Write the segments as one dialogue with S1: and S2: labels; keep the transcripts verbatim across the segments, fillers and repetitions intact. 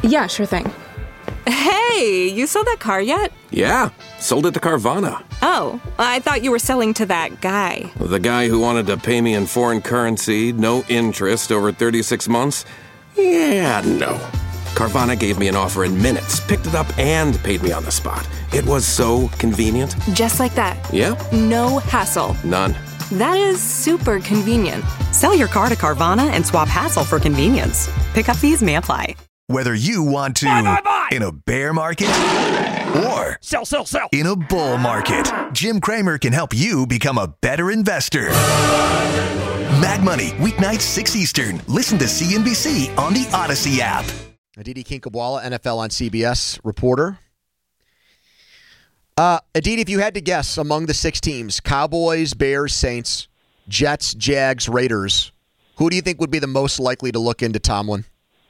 S1: Yeah, sure thing.
S2: Hey, you sold that car yet?
S3: Yeah, sold it to Carvana.
S2: Oh, I thought you were selling to that guy.
S3: The guy who wanted to pay me in foreign currency, no interest, over thirty-six months? Yeah, no. Carvana gave me an offer in minutes, picked it up, and paid me on the spot. It was so convenient.
S2: Just like that.
S3: Yeah.
S2: No hassle.
S3: None.
S2: That is super convenient.
S4: Sell your car to Carvana and swap hassle for convenience. Pickup fees may apply.
S5: Whether you want to
S6: buy, buy, buy.
S5: in a bear market or
S6: sell, sell, sell.
S5: in a bull market, Jim Cramer can help you become a better investor. Mad Money, weeknights six Eastern. Listen to C N B C on the Odyssey app.
S7: Aditi Kinkhabwala, N F L on C B S reporter. Uh, Aditi, if you had to guess among the six teams, Cowboys, Bears, Saints, Jets, Jags, Raiders, who do you think would be the most likely to look into Tomlin?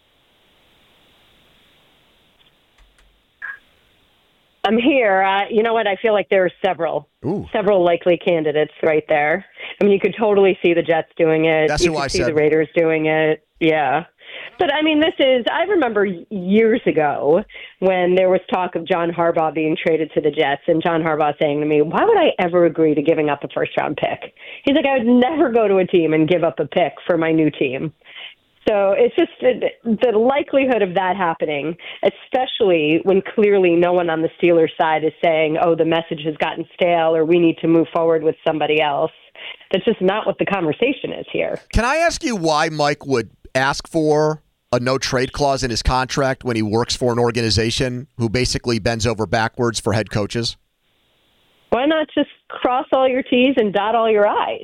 S8: I'm here. Uh, you know what? I feel like there are several,
S7: Ooh.
S8: several likely candidates right there. I mean, you could totally see the Jets doing it.
S7: That's
S8: you
S7: who
S8: could
S7: I
S8: see
S7: said.
S8: the Raiders doing it. Yeah. But, I mean, this is, I remember years ago when there was talk of John Harbaugh being traded to the Jets and John Harbaugh saying to me, why would I ever agree to giving up a first-round pick? He's like, I would never go to a team and give up a pick for my new team. So it's just the likelihood of that happening, especially when clearly no one on the Steelers side is saying, oh, the message has gotten stale or we need to move forward with somebody else. That's just not what the conversation is here.
S7: Can I ask you why Mike would ask for a no-trade clause in his contract when he works for an organization who basically bends over backwards for head coaches?
S8: Why not just cross all your T's and dot all your I's?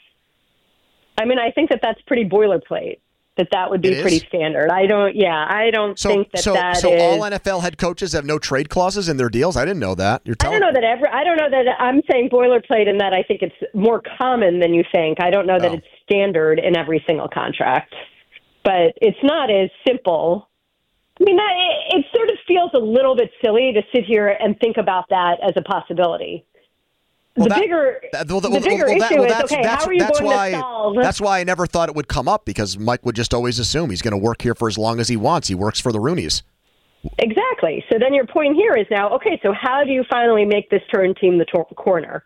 S8: I mean, I think that that's pretty boilerplate. That that would be pretty standard. I don't, yeah, I don't
S7: so,
S8: think that
S7: so,
S8: that
S7: so
S8: is.
S7: So all N F L head coaches have no trade clauses in their deals? I didn't know that. You're telling
S8: I don't know that ever. I don't know that I'm saying boilerplate in that I think it's more common than you think. I don't know that
S7: oh.
S8: it's standard in every single contract, but it's not as simple. I mean, that, it, it sort of feels a little bit silly to sit here and think about that as a possibility.
S7: Well,
S8: the
S7: that,
S8: bigger,
S7: that, well,
S8: the
S7: well,
S8: bigger
S7: well,
S8: issue
S7: that, well,
S8: is,
S7: that's,
S8: okay,
S7: that's,
S8: how are you
S7: that's
S8: going
S7: why,
S8: to solve?
S7: That's why I never thought it would come up, because Mike would just always assume he's going to work here for as long as he wants. He works for the Roonies.
S8: Exactly. So then your point here is now, okay, so how do you finally make this turn team the tor- corner?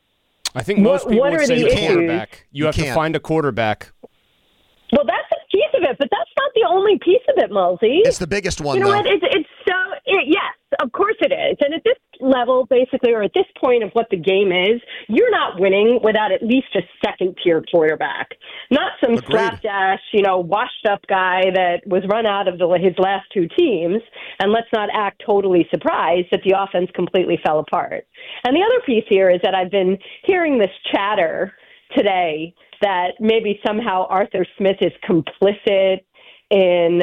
S9: I think most
S8: what,
S9: people
S8: what
S9: would
S8: are
S9: say
S8: the
S9: quarterback.
S8: issues?
S9: You have
S7: You
S9: to
S7: can't.
S9: find a quarterback.
S8: Well, that's a piece of it, but that's not the only piece of it, Mulsey.
S7: It's the biggest one,
S8: You know
S7: though.
S8: what? It's, it's so, it, yes, of course it is. And at this level, basically, or at this point of what the game is, you're not winning without at least a second-tier quarterback. Not some
S7: Agreed.
S8: slapdash, you know, washed-up guy that was run out of the, his last two teams. And let's not act totally surprised that the offense completely fell apart. And the other piece here is that I've been hearing this chatter today that maybe somehow Arthur Smith is complicit in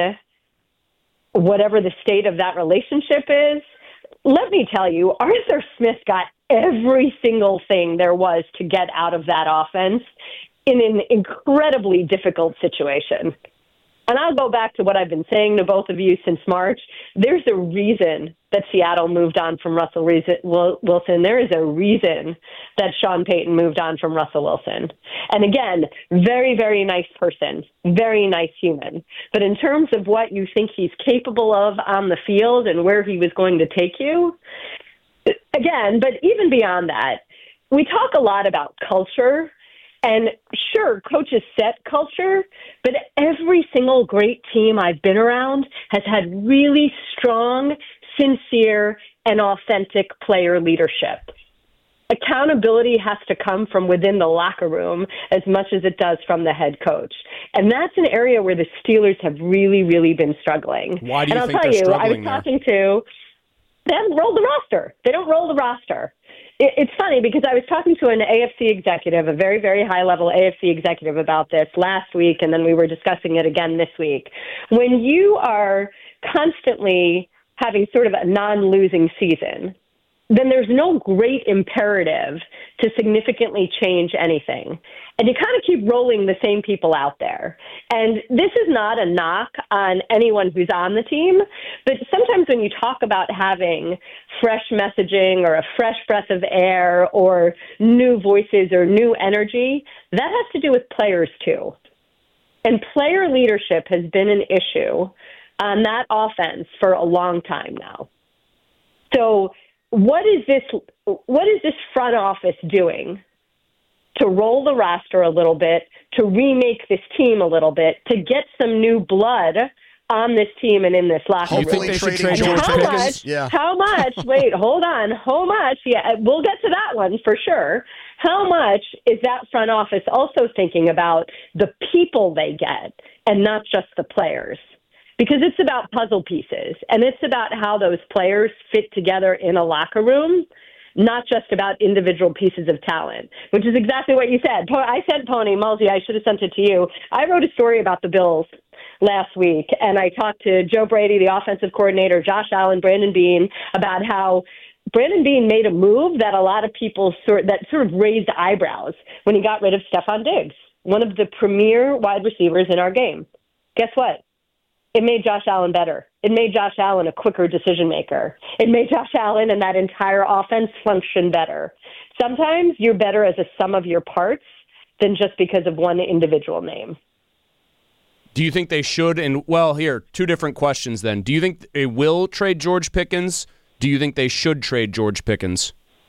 S8: whatever the state of that relationship is. Let me tell you, Arthur Smith got every single thing there was to get out of that offense in an incredibly difficult situation. And I'll go back to what I've been saying to both of you since March. There's a reason that Seattle moved on from Russell Wilson. There is a reason that Sean Payton moved on from Russell Wilson. And again, very, very nice person, very nice human. But in terms of what you think he's capable of on the field and where he was going to take you, again, but even beyond that, we talk a lot about culture. And sure, coaches set culture, but every single great team I've been around has had really strong, sincere, and authentic player leadership. Accountability has to come from within the locker room as much as it does from the head coach. And that's an area where the Steelers have really, really been struggling.
S9: Why do you
S8: and I'll
S9: think
S8: tell
S9: they're
S8: you, I was
S9: struggling there?
S8: talking to, they haven't rolled the roster. They don't roll the roster. It's funny because I was talking to an A F C executive, a very, very high-level A F C executive about this last week, and then we were discussing it again this week. When you are constantly having sort of a non-losing season, then there's no great imperative to significantly change anything. And you kind of keep rolling the same people out there. And this is not a knock on anyone who's on the team, but sometimes when you talk about having fresh messaging or a fresh breath of air or new voices or new energy, that has to do with players too. And player leadership has been an issue on that offense for a long time now. So what is this, what is this front office doing to roll the roster a little bit, to remake this team a little bit, to get some new blood on this team and in this locker room?
S7: Hopefully trading
S9: trade
S7: George
S8: how
S7: Pickens.
S8: much,
S7: Yeah.
S8: how much, wait, hold on, how much, yeah, we'll get to that one for sure. How much is that front office also thinking about the people they get and not just the players? Because it's about puzzle pieces, and it's about how those players fit together in a locker room, not just about individual pieces of talent, which is exactly what you said. I said, Pony, Mulsey, I should have sent it to you. I wrote a story about the Bills last week, and I talked to Joe Brady, the offensive coordinator, Josh Allen, Brandon Beane, about how Brandon Beane made a move that a lot of people sort that sort of raised eyebrows when he got rid of Stephon Diggs, one of the premier wide receivers in our game. Guess what? It made Josh Allen better. It made Josh Allen a quicker decision maker. It made Josh Allen and that entire offense function better. Sometimes you're better as a sum of your parts than just because of one individual name.
S9: Do you think they should? And, well, here, two different questions then. Do you think they will trade George Pickens? Do you think they should trade George Pickens?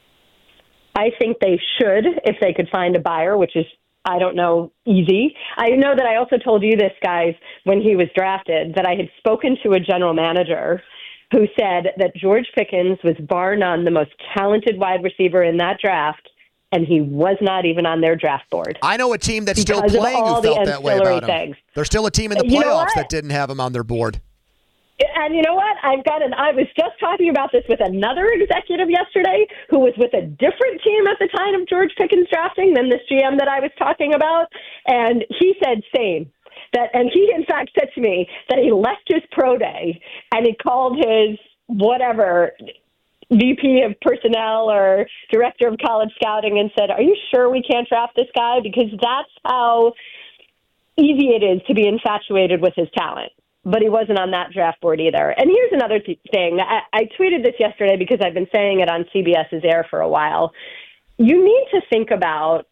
S8: I think they should if they could find a buyer, which is, I don't know, easy. I know that I also told you this, guys, when he was drafted, that I had spoken to a general manager who said that George Pickens was bar none the most talented wide receiver in that draft, and he was not even on their draft board.
S7: I know a team that's still
S8: Because of
S7: playing
S8: all
S7: who
S8: the
S7: felt that way
S8: ancillary
S7: about him.
S8: things.
S7: There's still a team in the
S8: You know
S7: playoffs
S8: what?
S7: that didn't have him on their board.
S8: And you know what? I've got an. I was just talking about this with another executive yesterday who was with a different team at the time of George Pickens drafting than this G M that I was talking about, and he said same. That, and he in fact said to me that he left his pro day and he called his whatever V P of personnel or director of college scouting and said, "Are you sure we can't draft this guy? Because that's how easy it is to be infatuated with his talent." But he wasn't on that draft board either. And here's another th- thing. I-, I tweeted this yesterday because I've been saying it on CBS's air for a while. You need to think about,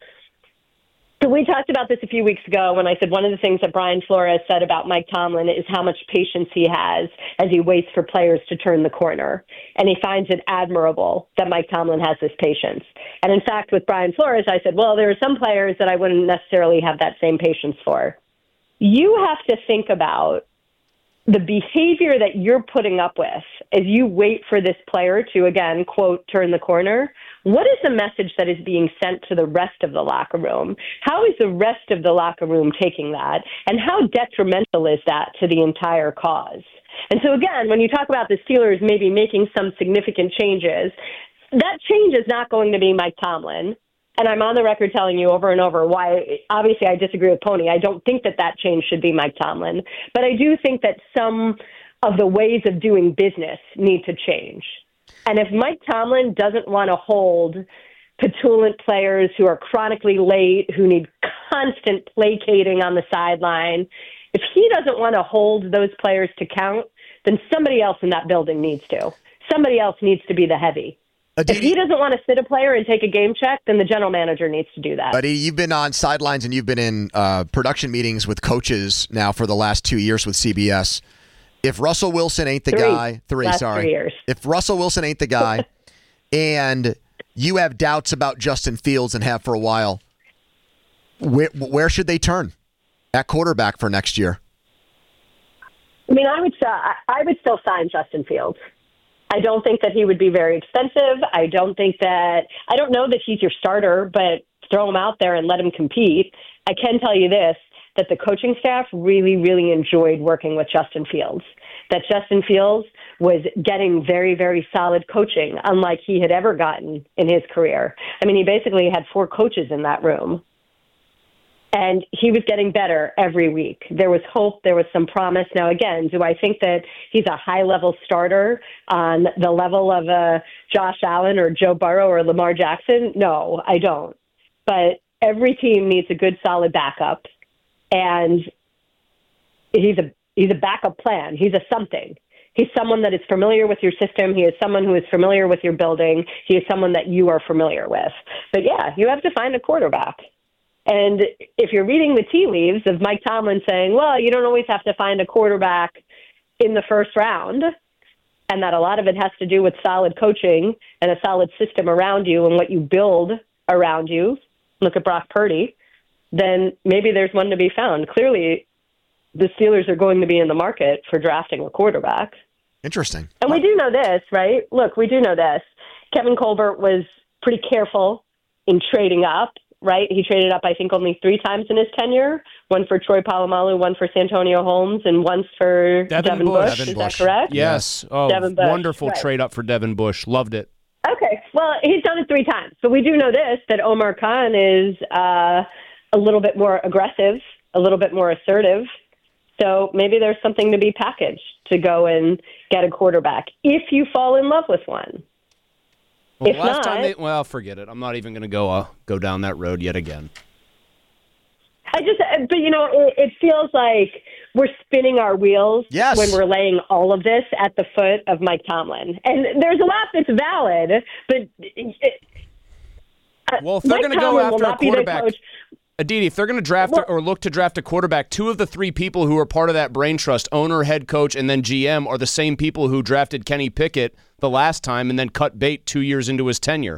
S8: so we talked about this a few weeks ago when I said one of the things that Brian Flores said about Mike Tomlin is how much patience he has as he waits for players to turn the corner. And he finds it admirable that Mike Tomlin has this patience. And in fact, with Brian Flores, I said, well, there are some players that I wouldn't necessarily have that same patience for. You have to think about the behavior that you're putting up with as you wait for this player to, again, quote, turn the corner. What is the message that is being sent to the rest of the locker room? How is the rest of the locker room taking that? And how detrimental is that to the entire cause? And so, again, when you talk about the Steelers maybe making some significant changes, that change is not going to be Mike Tomlin. And I'm on the record telling you over and over why, obviously, I disagree with Pony. I don't think that that change should be Mike Tomlin. But I do think that some of the ways of doing business need to change. And if Mike Tomlin doesn't want to hold petulant players who are chronically late, who need constant placating on the sideline, if he doesn't want to hold those players to count, then somebody else in that building needs to. Somebody else needs to be the heavy. Aditi, if he doesn't want to sit a player and take a game check, then the general manager needs to do that.
S7: Aditi, you've been on sidelines and you've been in uh, production meetings with coaches now for the last two years with C B S. If Russell Wilson ain't the
S8: three.
S7: guy, three,
S8: last
S7: sorry.
S8: Three years.
S7: If Russell Wilson ain't the guy, and you have doubts about Justin Fields and have for a while, where, where should they turn at quarterback for next year?
S8: I mean, I would, uh, I would still sign Justin Fields. I don't think that he would be very expensive. I don't think that – I don't know that he's your starter, but throw him out there and let him compete. I can tell you this, that the coaching staff really, really enjoyed working with Justin Fields, that Justin Fields was getting very, very solid coaching, unlike he had ever gotten in his career. I mean, he basically had four coaches in that room. And he was getting better every week. There was hope. There was some promise. Now, again, do I think that he's a high-level starter on the level of a Josh Allen or Joe Burrow or Lamar Jackson? No, I don't. But every team needs a good, solid backup. And he's a he's a backup plan. He's a something. He's someone that is familiar with your system. He is someone who is familiar with your building. He is someone that you are familiar with. But, yeah, you have to find a quarterback. And if you're reading the tea leaves of Mike Tomlin saying, well, you don't always have to find a quarterback in the first round, and that a lot of it has to do with solid coaching and a solid system around you and what you build around you, look at Brock Purdy, then maybe there's one to be found. Clearly, the Steelers are going to be in the market for drafting a quarterback.
S7: Interesting.
S8: And we do know this, right? Look, we do know this. Kevin Colbert was pretty careful in trading up, right? He traded up, I think, only three times in his tenure, one for Troy Polamalu, one for Santonio Holmes, and once for
S9: Devin
S8: Devin
S9: Bush.
S8: Bush.
S7: Devin
S8: Is
S7: Bush.
S8: that correct?
S9: Yes. Oh,
S8: Devin Bush.
S9: wonderful
S8: Right.
S9: trade up for Devin Bush. Loved it.
S8: Okay. Well, he's done it three times. But we do know this, that Omar Khan is uh, a little bit more aggressive, a little bit more assertive. So maybe there's something to be packaged to go and get a quarterback if you fall in love with one.
S9: Well,
S8: If
S9: last
S8: not-
S9: time they, well, forget it. I'm not even going to go uh, go down that road yet again.
S8: I just, but you know, it, it feels like we're spinning our wheels
S7: Yes.
S8: when we're laying all of this at the foot of Mike Tomlin. And there's a lot that's valid, but it,
S9: Well, if they're
S8: Mike
S9: going to go
S8: Tomlin will
S9: after a
S8: not be the
S9: quarterback,
S8: coach.
S9: Aditi, if they're going to draft
S8: Well-
S9: or look to draft a quarterback, two of the three people who are part of that brain trust, owner, head coach, and then G M, are the same people who drafted Kenny Pickett the last time and then cut bait two years into his tenure.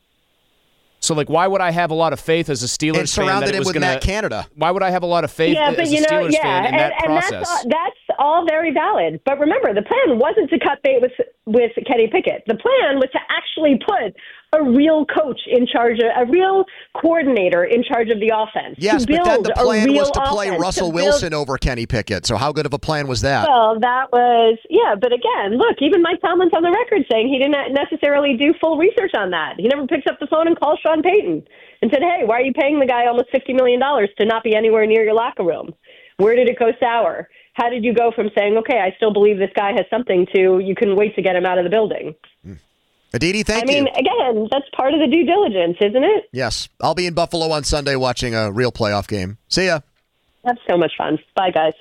S9: So, like, why would I have a lot of faith as a Steelers
S7: And
S9: fan that
S7: surrounded
S9: it
S7: him
S9: was
S7: with
S9: going
S7: Matt
S9: to?
S7: Canada.
S9: Why would I have a lot of faith
S8: Yeah,
S9: as
S8: but
S9: a
S8: you know,
S9: Steelers
S8: yeah,
S9: fan in
S8: and,
S9: that
S8: and
S9: process?
S8: that's all, that's all very valid. But remember, the plan wasn't to cut bait with with Kenny Pickett. The plan was to actually put a real coach in charge of a real coordinator in charge of the offense.
S7: Yes,
S8: to
S7: but
S8: build
S7: then the
S8: a
S7: plan
S8: real
S7: was to play
S8: offense,
S7: Russell
S8: to build-
S7: Wilson over Kenny Pickett. So how good of a plan was that?
S8: Well, that was, yeah, but again, look, even Mike Tomlin's on the record saying he didn't necessarily do full research on that. He never picks up the phone and calls Sean Payton and said, hey, why are you paying the guy almost fifty million dollars to not be anywhere near your locker room? Where did it go sour? How did you go from saying, okay, I still believe this guy has something, to you couldn't wait to get him out of the building?
S7: Aditi, thank
S8: I mean,
S7: you.
S8: again, that's part of the due diligence, isn't it?
S7: Yes, I'll be in Buffalo on Sunday watching a real playoff game. See ya.
S8: That's so much fun. Bye, guys.